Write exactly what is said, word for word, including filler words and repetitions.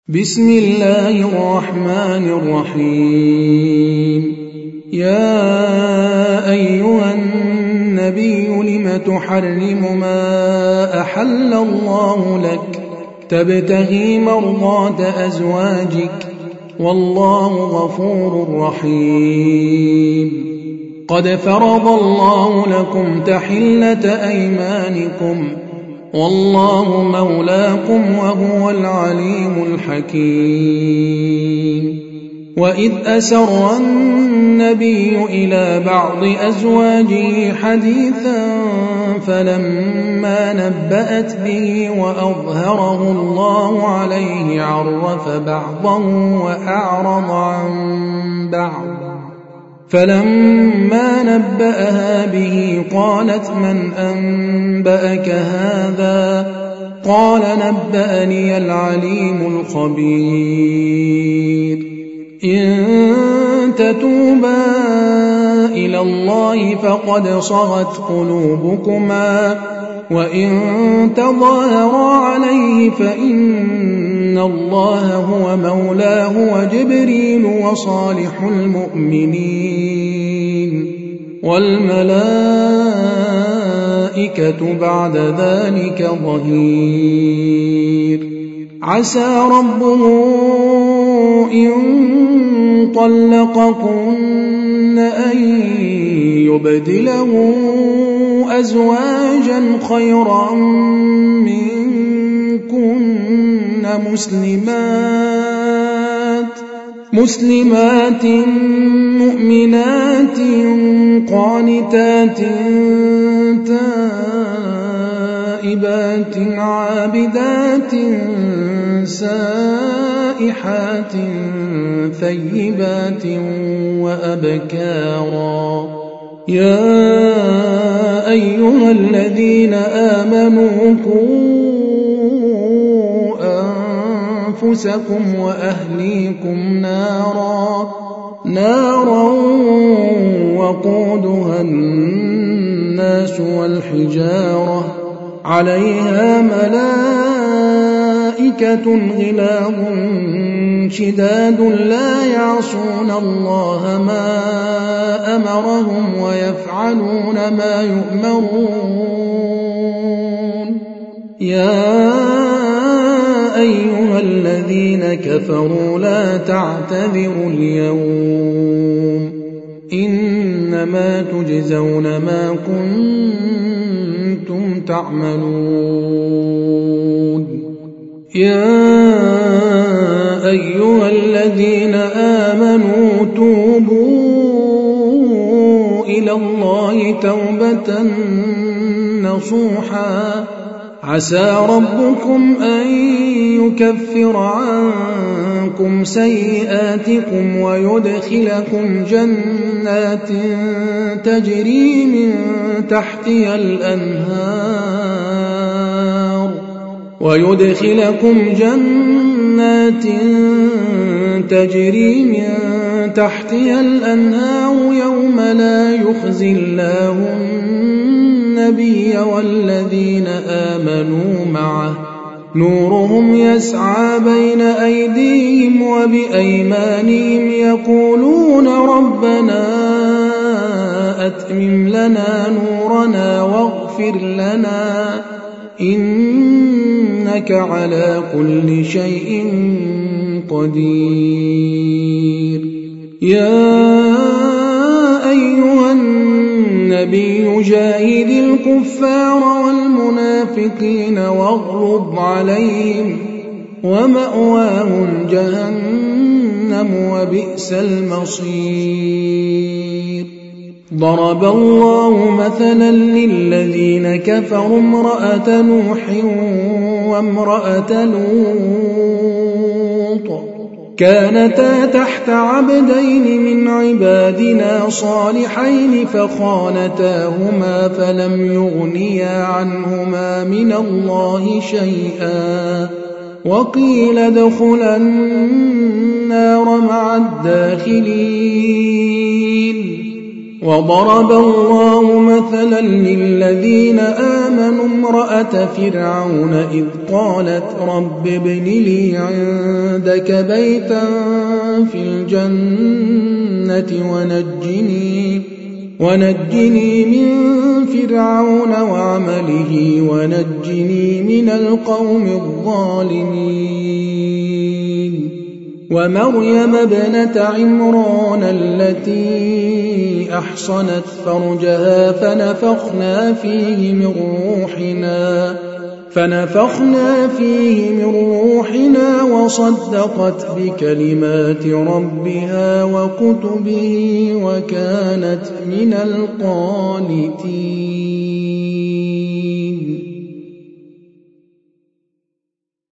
بسم الله الرحمن الرحيم. يا أيها النبي لم تحرم ما أحل الله لك تبتغي مرضات أزواجك والله غفور رحيم. قد فرض الله لكم تحلة أيمانكم والله مولاكم وهو العليم الحكيم. وإذ أسر النبي إلى بعض أزواجه حديثا فلما نبأت به وأظهره الله عليه عرف بعضه وأعرض عن بعض، فلما نبأها به قالت من أنبأك هذا؟ قال نبأني العليم الخبير. إن تتوبا إلى الله فقد صغت قلوبكما وإن تظاهرا عليه فإن الله هو مولاه وجبريل وصالح المؤمنين والملائكة بعد ذلك ظهير. عسى ربه إن طلقكن أن يبدله أزواجا خيرا منكن مسلمات مسلمات مؤمنات قانتات تائبات عابدات سائحات ثيبات وأبكارا. يا أيها الذين آمنوا قوا أنفسكم وأهليكم نارا نارا وقودها الناس والحجارة عليها ملائكة غلاظ شداد لا يعصون الله ما أمرهم ويفعلون ما يؤمرون. يا أيها الذين كفروا لا تعتذروا اليوم إنما تجزون ما كنتم تعملون. يا أيها الذين آمنوا توبوا إلى الله توبة نصوحا عسى ربكم أن يكفر عنكم سيئاتكم ويدخلكم جنات تجري من تحتها الأنهار ويدخلكم جنات تجري من تحتها الأنهار يوم لا يخزي الله النبي والذين آمنوا معه نورهم يسعى بين أيديهم وبأيمانهم يقولون ربنا أتمم لنا نورنا واغفر لنا إنك على كل شيء قدير. يا أيها النبي جاهد الكفار والمنافقين واغلظ عليهم ومأواهم جهنم وبئس المصير. ضرب الله مثلا للذين كفروا امرأة نوح وامرأة لوط كانتا تحت عبدين من عبادنا صالحين فخانتاهما فلم يغنيا عنهما من الله شيئا وقيل ادخلا النار مع الداخلين. وضرب الله مثلا للذين آمنوا امرأة فرعون إذ قالت رب ابن لي عندك بيتا في الجنة ونجني, ونجني من فرعون وعمله ونجني من القوم الظالمين. ومريم ابنة عمران التي أحصنت فرجها فنفخنا فيه من روحنا فنفخنا فيه من روحنا وصدقت بكلمات ربها وكتبه وكانت من القانتين.